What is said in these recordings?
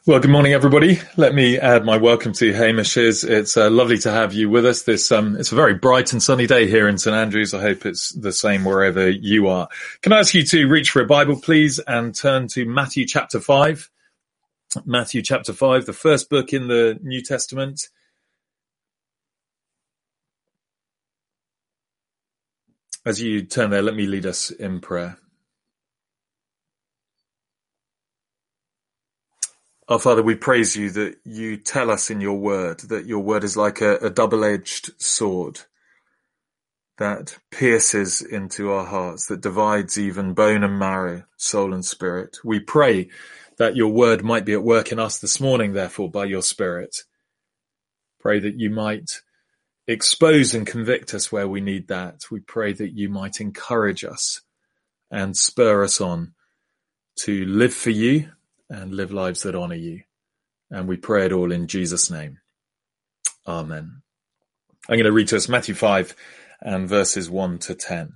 Well, good morning, everybody. Let me add my welcome to Hamish's. It's lovely to have you with us. It's a very bright and sunny day here in St Andrews. I hope it's the same wherever you are. Can I ask you to reach for a Bible, please, and turn to Matthew chapter 5. Matthew chapter 5, the first book in the New Testament. As you turn there, let me lead us in prayer. Our Father, we praise you that you tell us in your word that your word is like a double-edged sword that pierces into our hearts, that divides even bone and marrow, soul and spirit. We pray that your word might be at work in us this morning, therefore, by your Spirit. Pray that you might expose and convict us where we need that. We pray that you might encourage us and spur us on to live for you and live lives that honor you. And we pray it all in Jesus' name. Amen. I'm going to read to us Matthew 5 and verses 1 to 10.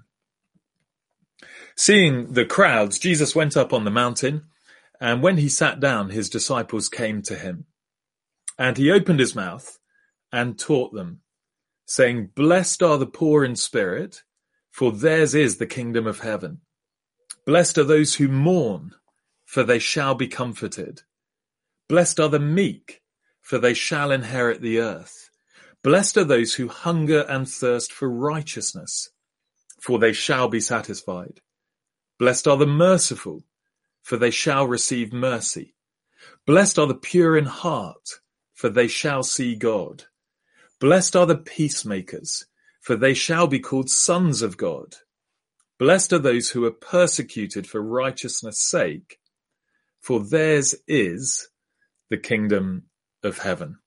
Seeing the crowds, Jesus went up on the mountain, and when he sat down, his disciples came to him. And he opened his mouth and taught them, saying, "Blessed are the poor in spirit, for theirs is the kingdom of heaven. Blessed are those who mourn, for they shall be comforted. Blessed are the meek, for they shall inherit the earth. Blessed are those who hunger and thirst for righteousness, for they shall be satisfied. Blessed are the merciful, for they shall receive mercy. Blessed are the pure in heart, for they shall see God. Blessed are the peacemakers, for they shall be called sons of God. Blessed are those who are persecuted for righteousness' sake, for theirs is the kingdom of heaven."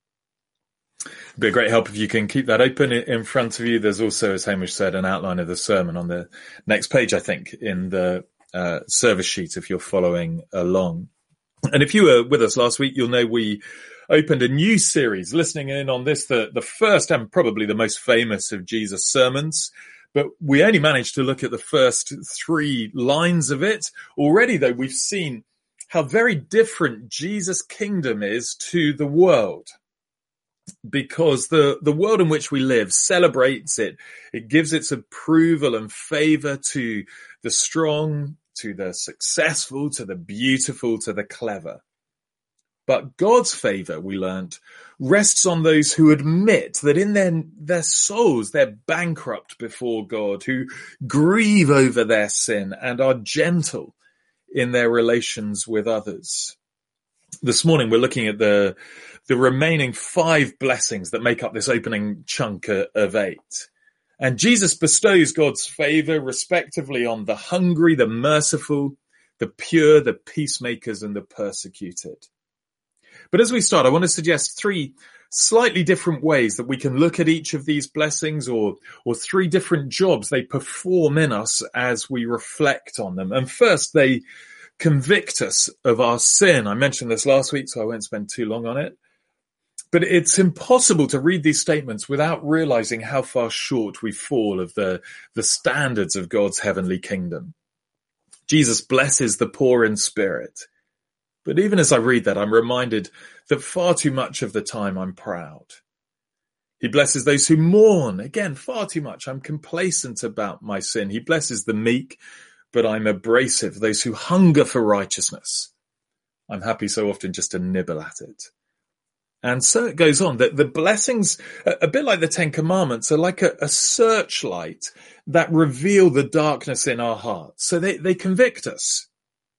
It'd be a great help if you can keep that open in front of you. There's also, as Hamish said, an outline of the sermon on the next page, I think, in the service sheet if you're following along. And if you were with us last week, you'll know we opened a new series, listening in on this, the first and probably the most famous of Jesus' sermons. But we only managed to look at the first 3 lines of it. Already, though, we've seen how very different Jesus' kingdom is to the world. Because the world in which we live celebrates it. It gives its approval and favor to the strong, to the successful, to the beautiful, to the clever. But God's favor, we learnt, rests on those who admit that in their souls they're bankrupt before God, who grieve over their sin and are gentle in their relations with others. This morning we're looking at the remaining 5 blessings that make up this opening chunk of 8. And Jesus bestows God's favor respectively on the hungry, the merciful, the pure, the peacemakers, and the persecuted. But as we start, I want to suggest 3 slightly different ways that we can look at each of these blessings, or 3 different jobs they perform in us as we reflect on them. And first, they convict us of our sin. I mentioned this last week, so I won't spend too long on it. But it's impossible to read these statements without realizing how far short we fall of the standards of God's heavenly kingdom. Jesus blesses the poor in spirit. But even as I read that, I'm reminded that far too much of the time I'm proud. He blesses those who mourn. Again, far too much. I'm complacent about my sin. He blesses the meek, but I'm abrasive. Those who hunger for righteousness. I'm happy so often just to nibble at it. And so it goes on, that the blessings, a bit like the 10 Commandments, are like a searchlight that reveal the darkness in our hearts. So they convict us.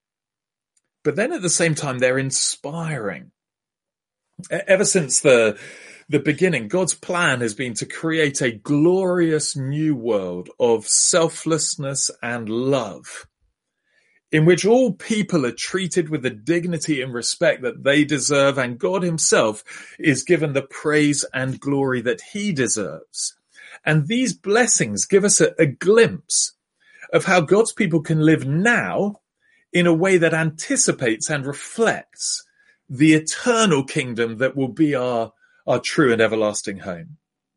But then at the same time, they're inspiring. Ever since the beginning, God's plan has been to create a glorious new world of selflessness and love, in which all people are treated with the dignity and respect that they deserve, and God himself is given the praise and glory that he deserves. And these blessings give us a glimpse of how God's people can live now in a way that anticipates and reflects the eternal kingdom that will be our true and everlasting home.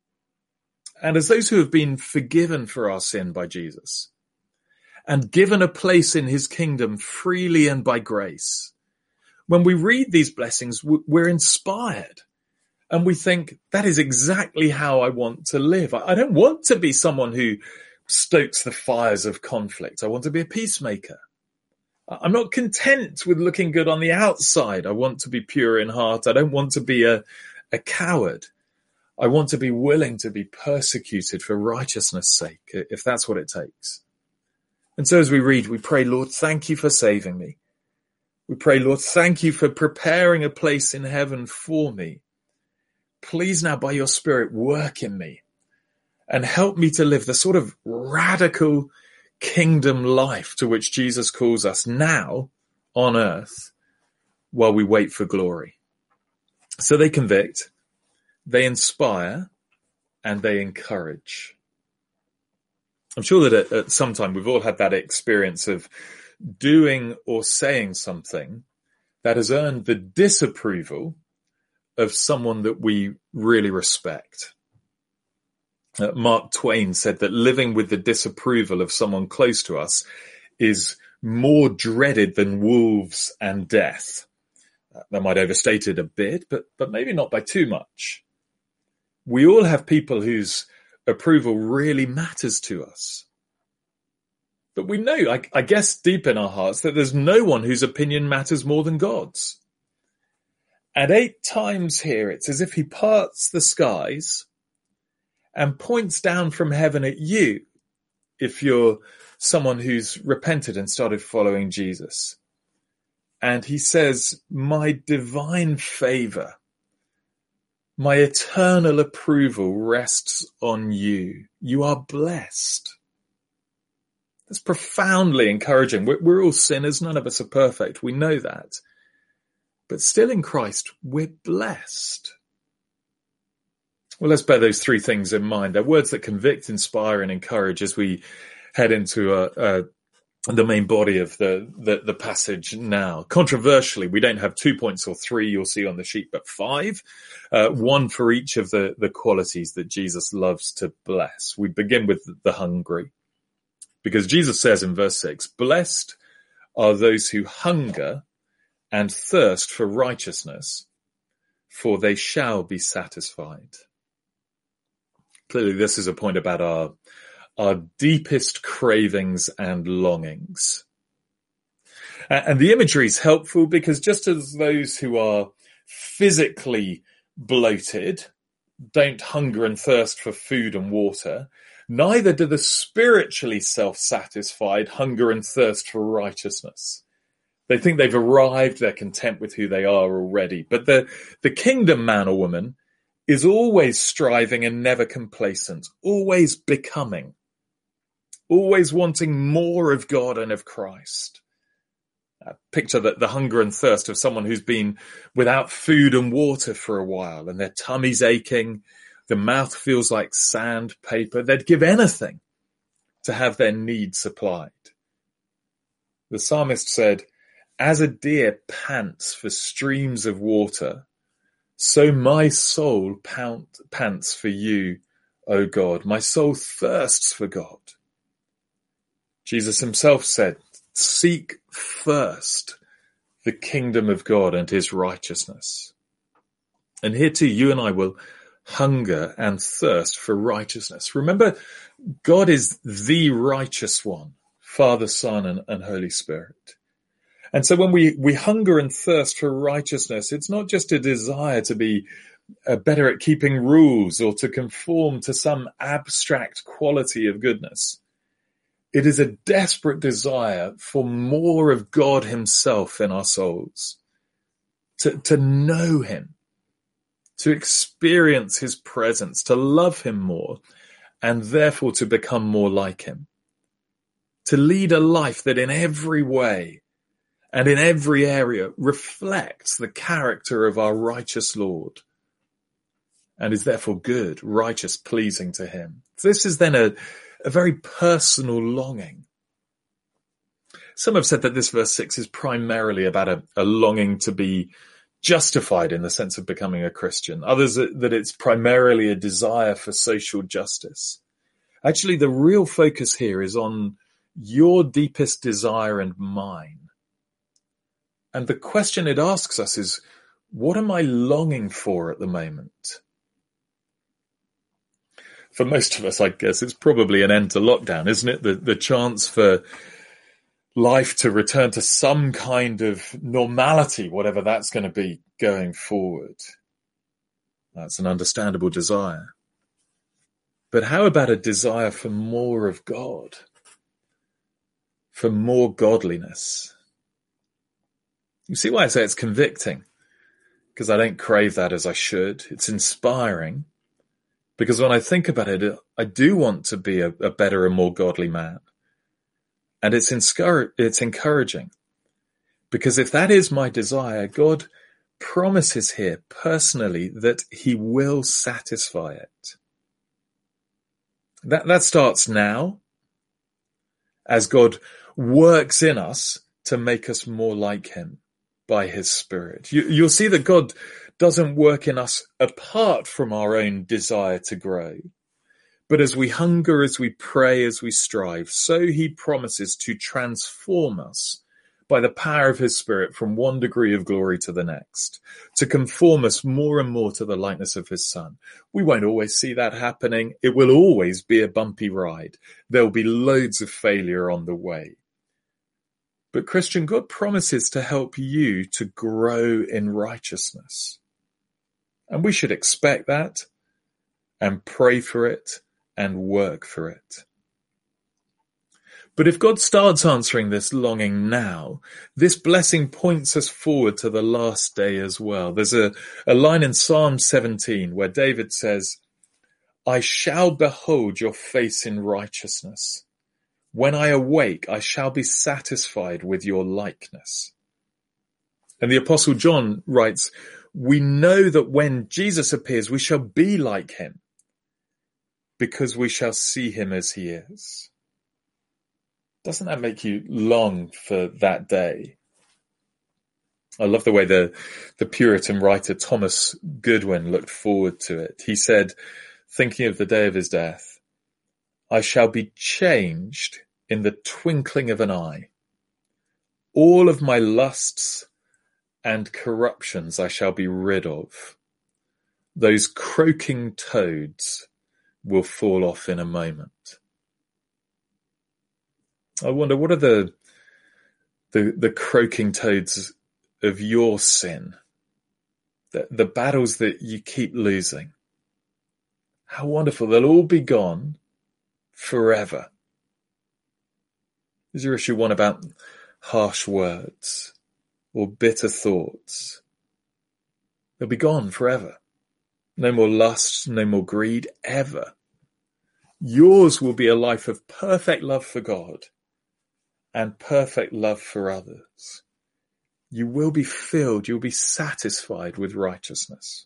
And as those who have been forgiven for our sin by Jesus, and given a place in his kingdom freely and by grace, when we read these blessings, we're inspired. And we think, that is exactly how I want to live. I don't want to be someone who stokes the fires of conflict. I want to be a peacemaker. I'm not content with looking good on the outside. I want to be pure in heart. I don't want to be a coward. I want to be willing to be persecuted for righteousness' sake, if that's what it takes. And so as we read, we pray, Lord, thank you for saving me. We pray, Lord, thank you for preparing a place in heaven for me. Please now, by your Spirit, work in me and help me to live the sort of radical kingdom life to which Jesus calls us now on earth while we wait for glory. So they convict, they inspire, and they encourage. I'm sure that at some time we've all had that experience of doing or saying something that has earned the disapproval of someone that we really respect. Mark Twain said that living with the disapproval of someone close to us is more dreaded than wolves and death. That might overstate it a bit, but maybe not by too much. We all have people whose approval really matters to us. But we know, I guess deep in our hearts, that there's no one whose opinion matters more than God's. And 8 times here, it's as if he parts the skies and points down from heaven at you if you're someone who's repented and started following Jesus. And he says, my divine favor, my eternal approval rests on you. You are blessed. That's profoundly encouraging. We're all sinners. None of us are perfect. We know that. But still in Christ, we're blessed. Well, let's bear those 3 things in mind. They're words that convict, inspire, and encourage as we head into the main body of the passage now. Controversially, we don't have 2 points or 3 you'll see on the sheet, but 5, 1 for each of the qualities that Jesus loves to bless. We begin with the hungry, because Jesus says in verse 6, blessed are those who hunger and thirst for righteousness, for they shall be satisfied. Clearly, this is a point about our deepest cravings and longings. And the imagery is helpful because just as those who are physically bloated don't hunger and thirst for food and water, neither do the spiritually self-satisfied hunger and thirst for righteousness. They think they've arrived, they're content with who they are already. But the kingdom man or woman is always striving and never complacent, always becoming, always wanting more of God and of Christ. Picture the hunger and thirst of someone who's been without food and water for a while and their tummy's aching, the mouth feels like sandpaper. They'd give anything to have their needs supplied. The psalmist said, as a deer pants for streams of water, so my soul pants for you, O God. My soul thirsts for God. Jesus himself said, seek first the kingdom of God and his righteousness. And here too, you and I will hunger and thirst for righteousness. Remember, God is the righteous one, Father, Son, and Holy Spirit. And so when we hunger and thirst for righteousness, it's not just a desire to be better at keeping rules or to conform to some abstract quality of goodness. It is a desperate desire for more of God himself in our souls, to know him, to experience his presence, to love him more, and therefore to become more like him, to lead a life that in every way and in every area reflects the character of our righteous Lord and is therefore good, righteous, pleasing to him. This is then a very personal longing. Some have said that this verse 6 is primarily about a longing to be justified in the sense of becoming a Christian. Others that it's primarily a desire for social justice. Actually, the real focus here is on your deepest desire and mine. And the question it asks us is, what am I longing for at the moment? For most of us, I guess, it's probably an end to lockdown, isn't it? The chance for life to return to some kind of normality, whatever that's going to be going forward. That's an understandable desire. But how about a desire for more of God? For more godliness? You see why I say it's convicting? Because I don't crave that as I should. It's inspiring. Because when I think about it, I do want to be a better and more godly man. And it's encouraging. Because if that is my desire, God promises here personally that he will satisfy it. That starts now as God works in us to make us more like him by his Spirit. You'll see that God doesn't work in us apart from our own desire to grow. But as we hunger, as we pray, as we strive, so he promises to transform us by the power of his Spirit from one degree of glory to the next, to conform us more and more to the likeness of his Son. We won't always see that happening. It will always be a bumpy ride. There'll be loads of failure on the way. But Christian, God promises to help you to grow in righteousness. And we should expect that and pray for it and work for it. But if God starts answering this longing now, this blessing points us forward to the last day as well. There's a line in Psalm 17 where David says, I shall behold your face in righteousness. When I awake, I shall be satisfied with your likeness. And the Apostle John writes, we know that when Jesus appears, we shall be like him, because we shall see him as he is. Doesn't that make you long for that day? I love the way the Puritan writer Thomas Goodwin looked forward to it. He said, thinking of the day of his death, I shall be changed in the twinkling of an eye. All of my lusts and corruptions I shall be rid of. Those croaking toads will fall off in a moment. I wonder, what are the croaking toads of your sin? The battles that you keep losing. How wonderful. They'll all be gone forever. Is your issue one about harsh words or bitter thoughts? They'll be gone forever. No more lust, no more greed, ever. Yours will be a life of perfect love for God and perfect love for others. You will be filled, you'll be satisfied with righteousness.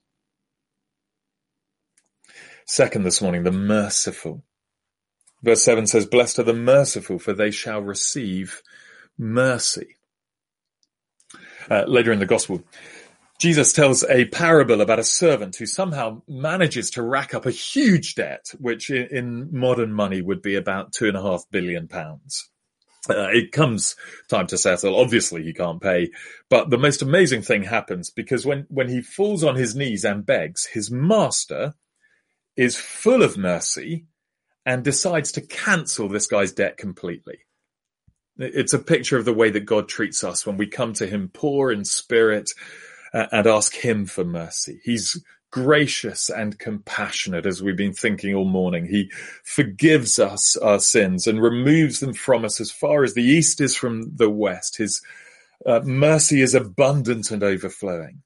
Second this morning, the merciful. Verse 7 says, blessed are the merciful, for they shall receive mercy. Later in the gospel, Jesus tells a parable about a servant who somehow manages to rack up a huge debt, which in modern money would be about £2.5 billion. It comes time to settle. Obviously, he can't pay. But the most amazing thing happens, because when he falls on his knees and begs, his master is full of mercy and decides to cancel this guy's debt completely. It's a picture of the way that God treats us when we come to him poor in spirit and ask him for mercy. He's gracious and compassionate, as we've been thinking all morning. He forgives us our sins and removes them from us as far as the east is from the west. His mercy is abundant and overflowing.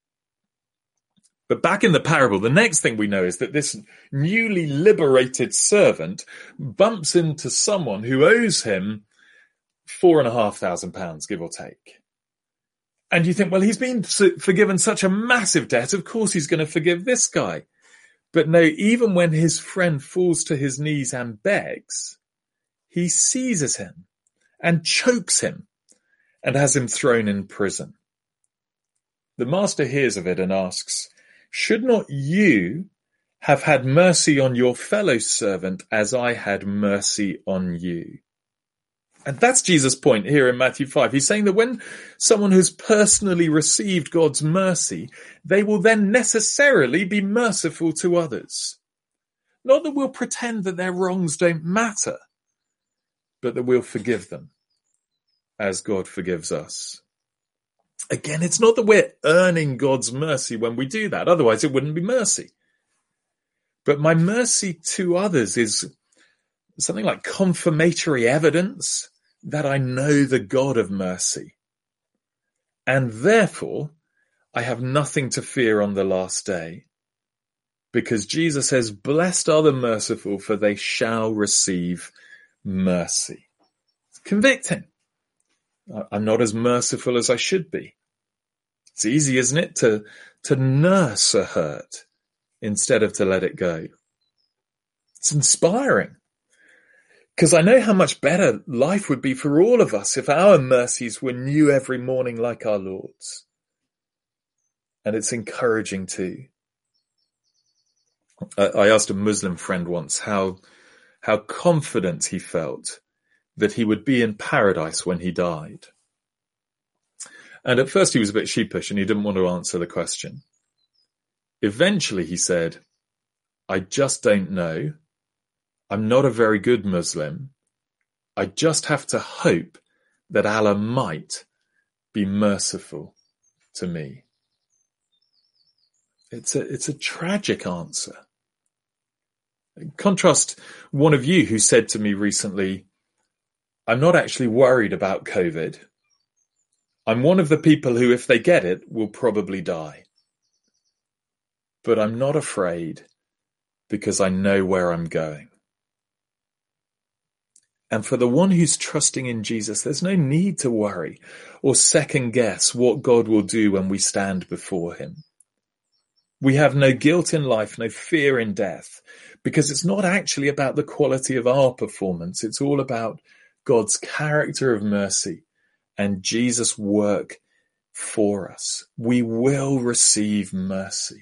But back in the parable, the next thing we know is that this newly liberated servant bumps into someone who owes him £4,500, give or take. And you think, well, he's been forgiven such a massive debt. Of course he's going to forgive this guy. But no, even when his friend falls to his knees and begs, he seizes him and chokes him and has him thrown in prison. The master hears of it and asks, should not you have had mercy on your fellow servant as I had mercy on you? And that's Jesus' point here in Matthew 5. He's saying that when someone has personally received God's mercy, they will then necessarily be merciful to others. Not that we'll pretend that their wrongs don't matter, but that we'll forgive them as God forgives us. Again, it's not that we're earning God's mercy when we do that. Otherwise, it wouldn't be mercy. But my mercy to others is something like confirmatory evidence that I know the God of mercy. And therefore, I have nothing to fear on the last day. Because Jesus says, blessed are the merciful, for they shall receive mercy. It's convicting. I'm not as merciful as I should be. It's easy, isn't it, to nurse a hurt instead of to let it go. It's inspiring. Because I know how much better life would be for all of us if our mercies were new every morning like our Lord's. And it's encouraging too. I asked a Muslim friend once how confident he felt that he would be in paradise when he died. And at first he was a bit sheepish and he didn't want to answer the question. Eventually he said, I just don't know. I'm not a very good Muslim. I just have to hope that Allah might be merciful to me. It's a tragic answer. Contrast one of you who said to me recently, I'm not actually worried about COVID. I'm one of the people who, if they get it, will probably die. But I'm not afraid because I know where I'm going. And for the one who's trusting in Jesus, there's no need to worry or second guess what God will do when we stand before him. We have no guilt in life, no fear in death, because it's not actually about the quality of our performance. It's all about God's character of mercy and Jesus' work for us. We will receive mercy.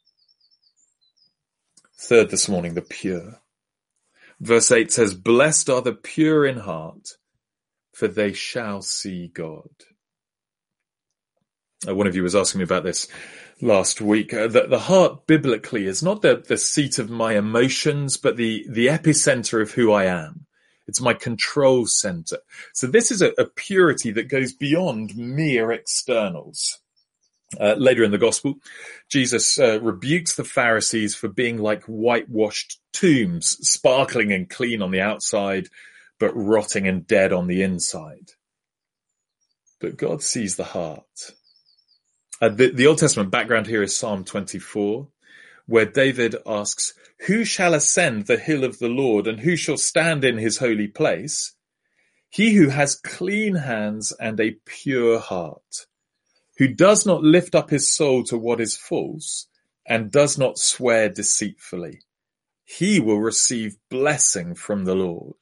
Third this morning, the pure. Verse 8 says, blessed are the pure in heart, for they shall see God. One of you was asking me about this last week. The heart biblically is not the seat of my emotions, but the epicenter of who I am. It's my control center. So this is a purity that goes beyond mere externals. Later in the gospel, Jesus rebukes the Pharisees for being like whitewashed tombs, sparkling and clean on the outside, but rotting and dead on the inside. But God sees the heart. The Old Testament background here is Psalm 24, where David asks, who shall ascend the hill of the Lord, and who shall stand in his holy place? He who has clean hands and a pure heart, who does not lift up his soul to what is false, and does not swear deceitfully. He will receive blessing from the Lord.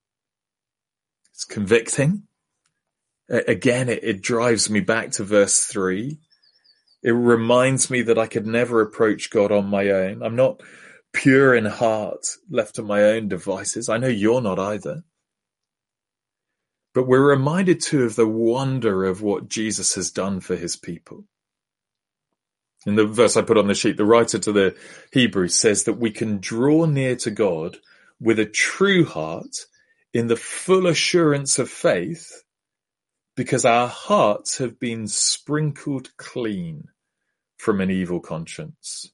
It's convicting. Again, it drives me back to verse 3. It reminds me that I could never approach God on my own. I'm not pure in heart, left to my own devices. I know you're not either. But we're reminded too of the wonder of what Jesus has done for his people. In the verse I put on the sheet, the writer to the Hebrews says that we can draw near to God with a true heart in the full assurance of faith because our hearts have been sprinkled clean from an evil conscience.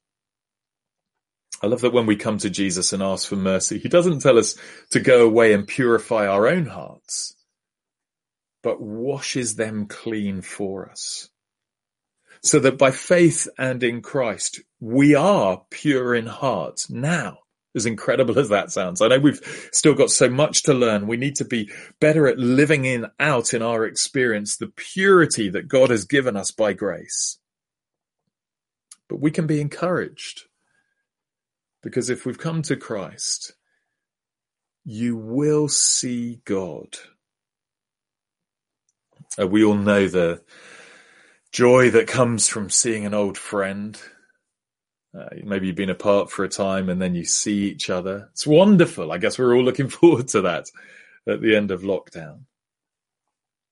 I love that when we come to Jesus and ask for mercy, he doesn't tell us to go away and purify our own hearts, but washes them clean for us. So that by faith and in Christ, we are pure in heart now. As incredible as that sounds. I know we've still got so much to learn. We need to be better at living out in our experience the purity that God has given us by grace. But we can be encouraged. Because if we've come to Christ, you will see God. We all know the joy that comes from seeing an old friend. Maybe you've been apart for a time and then you see each other. It's wonderful. I guess we're all looking forward to that at the end of lockdown.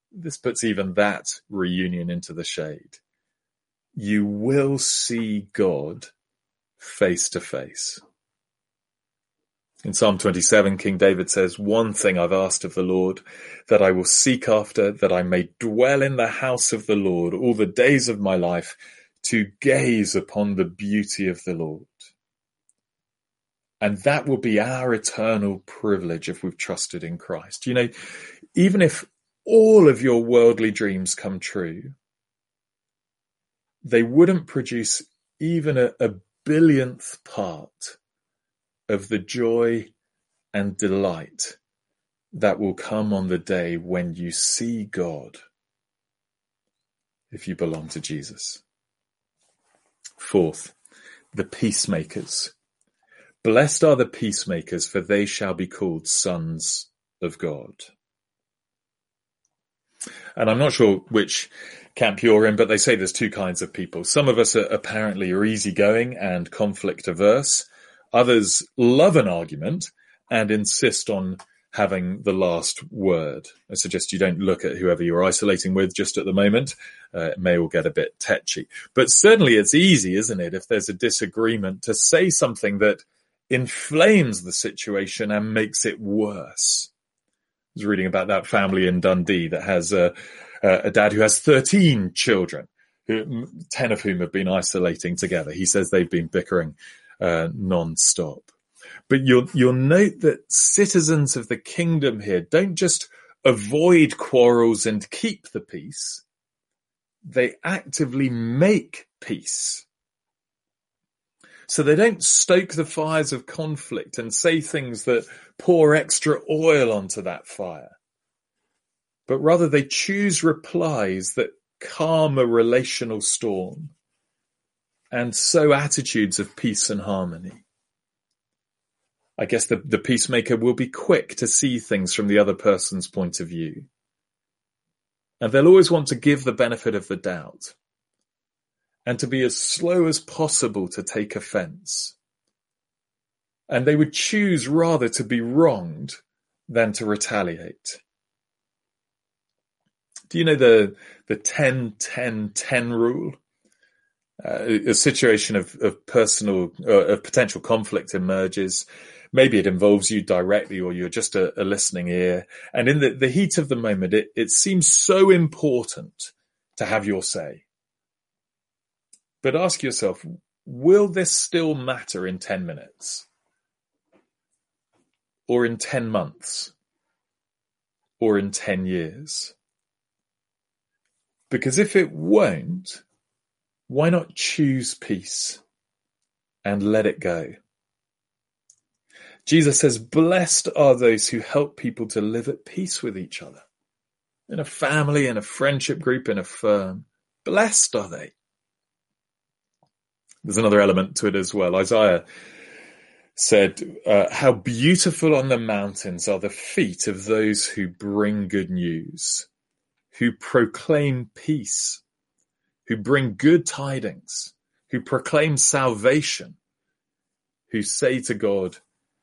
This puts even that reunion into the shade. You will see God face to face. In Psalm 27, King David says, "One thing I've asked of the Lord, that I will seek after, that I may dwell in the house of the Lord all the days of my life, to gaze upon the beauty of the Lord." And that will be our eternal privilege if we've trusted in Christ. You know, even if all of your worldly dreams come true, they wouldn't produce even a billionth part of the joy and delight that will come on the day when you see God, if you belong to Jesus. Fourth, the peacemakers. Blessed are the peacemakers, for they shall be called sons of God. And I'm not sure which camp you're in, but they say there's two kinds of people. Some of us apparently are easygoing and conflict averse. Others love an argument and insist on having the last word. I suggest you don't look at whoever you're isolating with just at the moment. It may all get a bit tetchy. But certainly it's easy, isn't it, if there's a disagreement, to say something that inflames the situation and makes it worse. I was reading about that family in Dundee that has a dad who has 13 children, 10 of whom have been isolating together. He says they've been bickering non-stop. But you'll note that citizens of the kingdom here don't just avoid quarrels and keep the peace. They actively make peace. So they don't stoke the fires of conflict and say things that pour extra oil onto that fire. But rather they choose replies that calm a relational storm and sow attitudes of peace and harmony. I guess the peacemaker will be quick to see things from the other person's point of view. And they'll always want to give the benefit of the doubt and to be as slow as possible to take offense. And they would choose rather to be wronged than to retaliate. Do you know the 10-10-10 rule? A situation of potential conflict emerges. Maybe it involves you directly, or you're just a listening ear. And in the heat of the moment, it seems so important to have your say. But ask yourself, will this still matter in 10 minutes? Or in 10 months? Or in 10 years? Because if it won't, why not choose peace and let it go? Jesus says, blessed are those who help people to live at peace with each other. In a family, in a friendship group, in a firm. Blessed are they. There's another element to it as well. Isaiah said, how beautiful on the mountains are the feet of those who bring good news, who proclaim peace, who bring good tidings, who proclaim salvation, who say to God,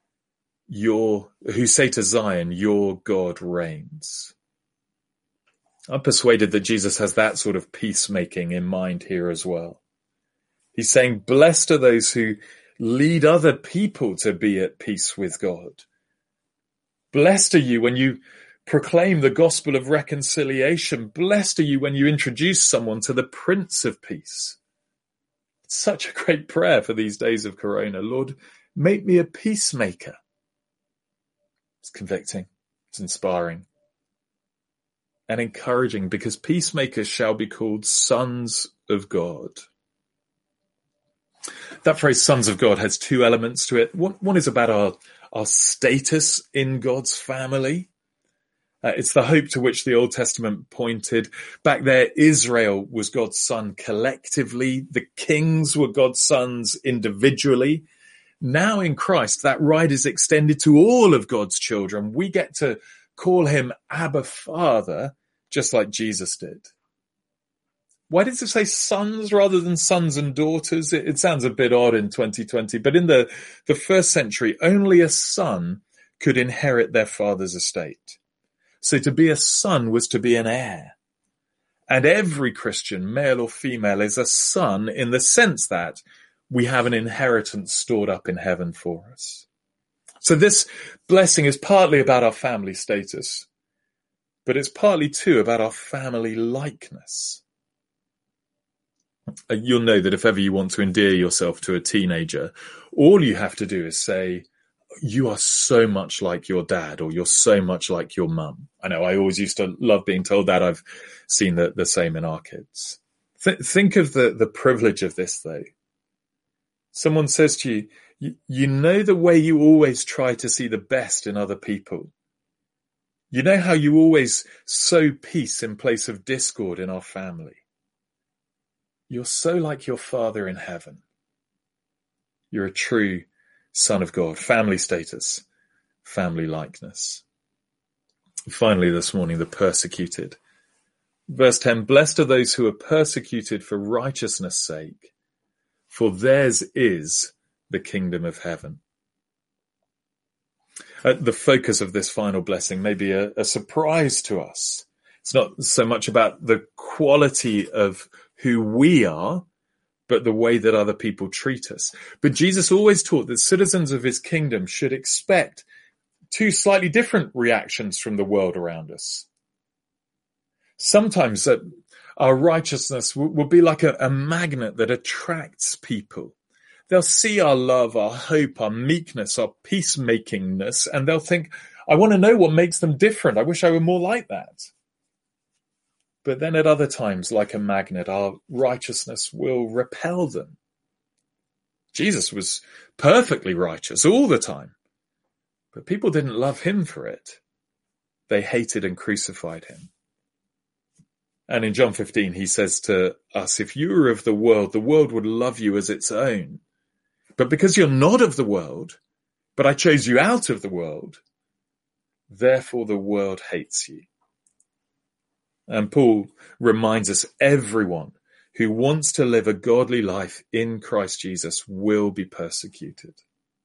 who say to Zion, your God reigns. I'm persuaded that Jesus has that sort of peacemaking in mind here as well. He's saying, blessed are those who lead other people to be at peace with God. Blessed are you when you proclaim the gospel of reconciliation. Blessed are you when you introduce someone to the Prince of Peace. It's such a great prayer for these days of Corona. Lord, make me a peacemaker. It's convicting. It's inspiring. And encouraging, because peacemakers shall be called sons of God. That phrase, sons of God, has two elements to it. One is about our status in God's family. It's the hope to which the Old Testament pointed. Back there, Israel was God's son collectively. The kings were God's sons individually. Now in Christ, that right is extended to all of God's children. We get to call him Abba Father, just like Jesus did. Why did it say sons rather than sons and daughters? It sounds a bit odd in 2020, but in the first century, only a son could inherit their father's estate. So to be a son was to be an heir. And every Christian, male or female, is a son in the sense that we have an inheritance stored up in heaven for us. So this blessing is partly about our family status, but it's partly too about our family likeness. You'll know that if ever you want to endear yourself to a teenager, all you have to do is say, you are so much like your dad, or you're so much like your mum. I know I always used to love being told that. I've seen the same in our kids. Think of the privilege of this, though. Someone says to you, you know the way you always try to see the best in other people. You know how you always sow peace in place of discord in our family. You're so like your Father in heaven. You're a true Son of God. Family status, family likeness. Finally this morning, the persecuted. Verse 10, blessed are those who are persecuted for righteousness' sake, for theirs is the kingdom of heaven. The focus of this final blessing may be a surprise to us. It's not so much about the quality of who we are, but the way that other people treat us. But Jesus always taught that citizens of his kingdom should expect two slightly different reactions from the world around us. Sometimes our righteousness will be like a magnet that attracts people. They'll see our love, our hope, our meekness, our peacemakingness, and they'll think, I want to know what makes them different. I wish I were more like that. But then at other times, like a magnet, our righteousness will repel them. Jesus was perfectly righteous all the time, but people didn't love him for it. They hated and crucified him. And in John 15, he says to us, if you were of the world would love you as its own. But because you're not of the world, but I chose you out of the world, therefore the world hates you. And Paul reminds us everyone who wants to live a godly life in Christ Jesus will be persecuted.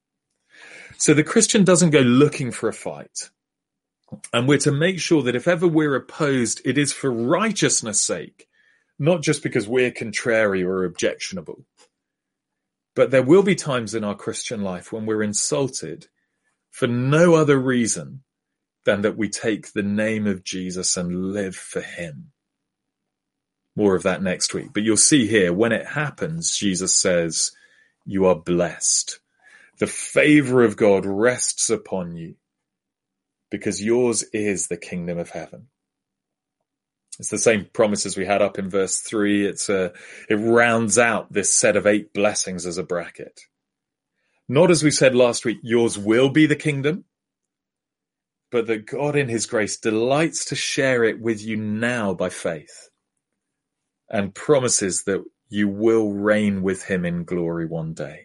So the Christian doesn't go looking for a fight. And we're to make sure that if ever we're opposed, it is for righteousness' sake, not just because we're contrary or objectionable. But there will be times in our Christian life when we're insulted for no other reason than that we take the name of Jesus and live for him. More of that next week. But you'll see here, when it happens, Jesus says, you are blessed. The favor of God rests upon you because yours is the kingdom of heaven. It's the same promises we had up in verse 3. It rounds out this set of 8 blessings as a bracket. Not as we said last week, yours will be the kingdom, but that God in his grace delights to share it with you now by faith and promises that you will reign with him in glory one day.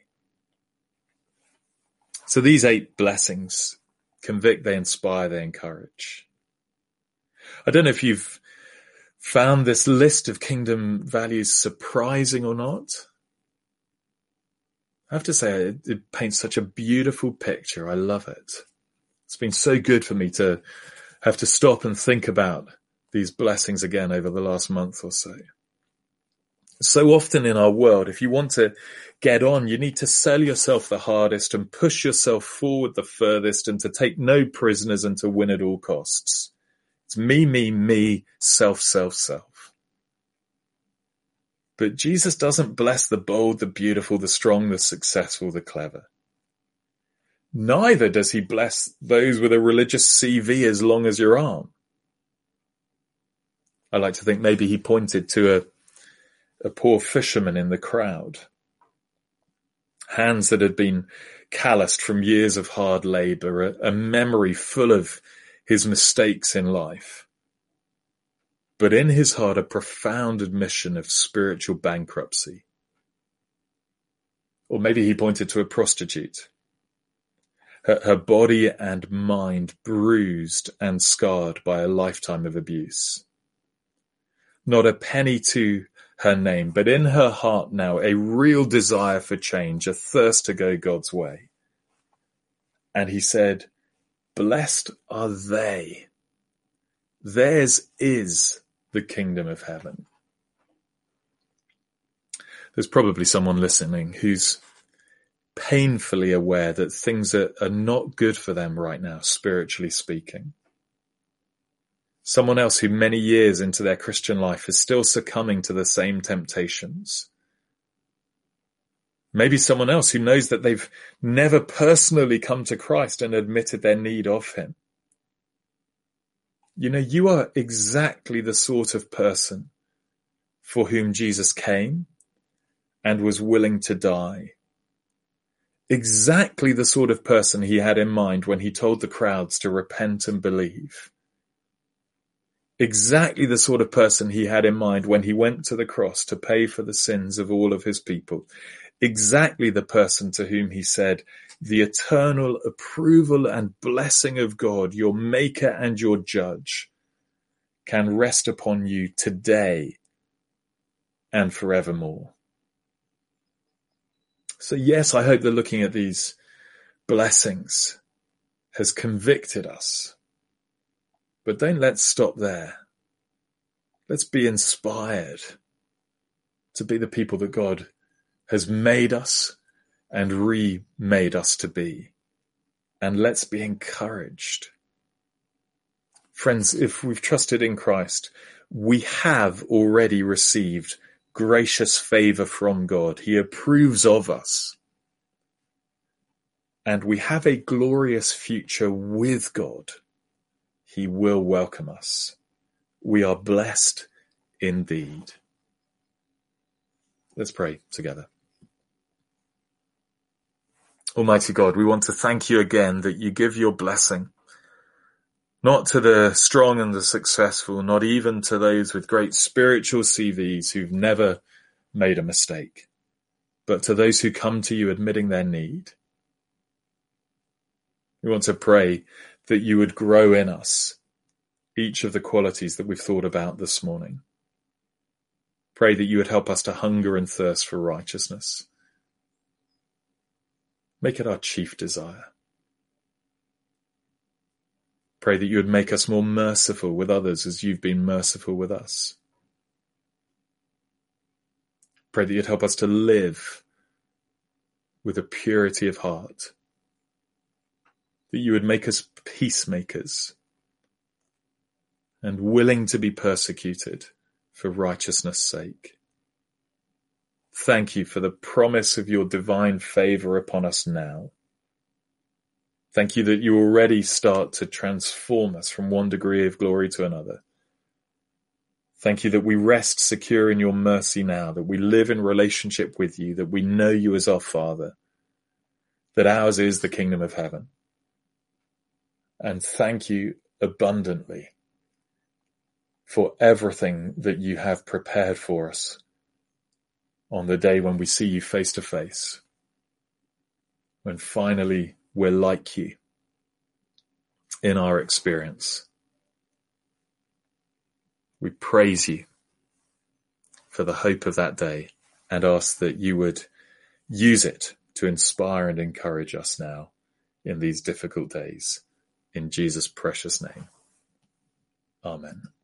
So these 8 blessings convict, they inspire, they encourage. I don't know if you've found this list of kingdom values surprising or not. I have to say, it paints such a beautiful picture. I love it. It's been so good for me to have to stop and think about these blessings again over the last month or so. So often in our world, if you want to get on, you need to sell yourself the hardest and push yourself forward the furthest and to take no prisoners and to win at all costs. It's me, self, self, self. But Jesus doesn't bless the bold, the beautiful, the strong, the successful, the clever. Neither does he bless those with a religious CV as long as your arm. I like to think maybe he pointed to a poor fisherman in the crowd. Hands that had been calloused from years of hard labor, a memory full of his mistakes in life. But in his heart, a profound admission of spiritual bankruptcy. Or maybe he pointed to a prostitute. Her body and mind bruised and scarred by a lifetime of abuse. Not a penny to her name, but in her heart now a real desire for change, a thirst to go God's way. And he said, blessed are they Theirs is the kingdom of heaven. There's probably someone listening who's painfully aware that things are not good for them right now, spiritually speaking. Someone else who many years into their Christian life is still succumbing to the same temptations. Maybe someone else who knows that they've never personally come to Christ and admitted their need of him. You know, you are exactly the sort of person for whom Jesus came and was willing to die. Exactly the sort of person he had in mind when he told the crowds to repent and believe. Exactly the sort of person he had in mind when he went to the cross to pay for the sins of all of his people. Exactly the person to whom he said, the eternal approval and blessing of God, your maker and your judge, can rest upon you today and forevermore. So yes, I hope that looking at these blessings has convicted us. But don't let's stop there. Let's be inspired to be the people that God has made us and remade us to be. And let's be encouraged. Friends, if we've trusted in Christ, we have already received gracious favor from God. He approves of us. And we have a glorious future with God. He will welcome us. We are blessed indeed. Let's pray together. Almighty God, we want to thank you again that you give your blessing, not to the strong and the successful, not even to those with great spiritual CVs who've never made a mistake, but to those who come to you admitting their need. We want to pray that you would grow in us each of the qualities that we've thought about this morning. Pray that you would help us to hunger and thirst for righteousness. Make it our chief desire. Pray that you would make us more merciful with others as you've been merciful with us. Pray that you'd help us to live with a purity of heart. That you would make us peacemakers and willing to be persecuted for righteousness' sake. Thank you for the promise of your divine favor upon us now. Thank you that you already start to transform us from one degree of glory to another. Thank you that we rest secure in your mercy now, that we live in relationship with you, that we know you as our Father, that ours is the kingdom of heaven. And thank you abundantly for everything that you have prepared for us on the day when we see you face to face, when finally we're like you in our experience. We praise you for the hope of that day and ask that you would use it to inspire and encourage us now in these difficult days. In Jesus' precious name. Amen.